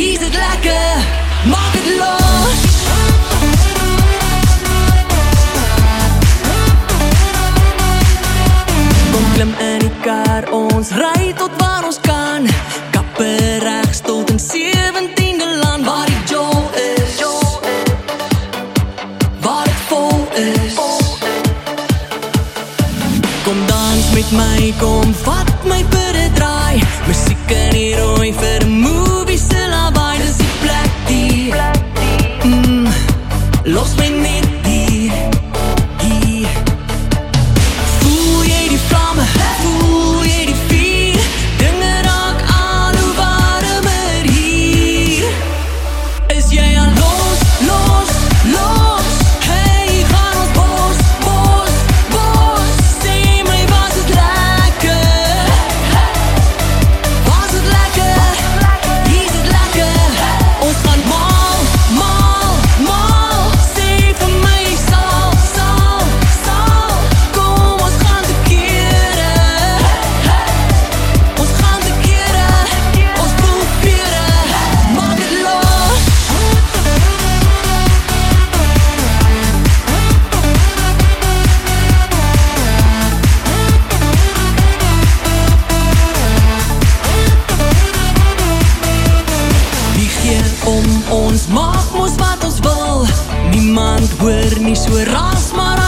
Hier is het lekker, maak het los. Kom klim in die kar, ons ry tot waar ons kan. Kappe rechts tot in 17de land, waar die Joe is, waar het vol is. Kom dans met my, kom vat my per de draai. Musiek in die rooi vir movies se lawaai. Dis die plek die los my net hier. Voel jy die vlamme, voel jy die vuur. Dinge raak al hoe warmer hier. Is jy al los, los, los? Hey, gaan ons bos, bos, bos. Sê my, was het lekker? Was het lekker? Hier is het lekker. Ons gaan mal, mal, mal. Sê vir my, sal. Kom, ons gaan te kere. Ons gaan te kere. Ons probeer. Maak het los. Wie gee om ons, maak ons wat ons wil. Niemand hoor nie so ras, maar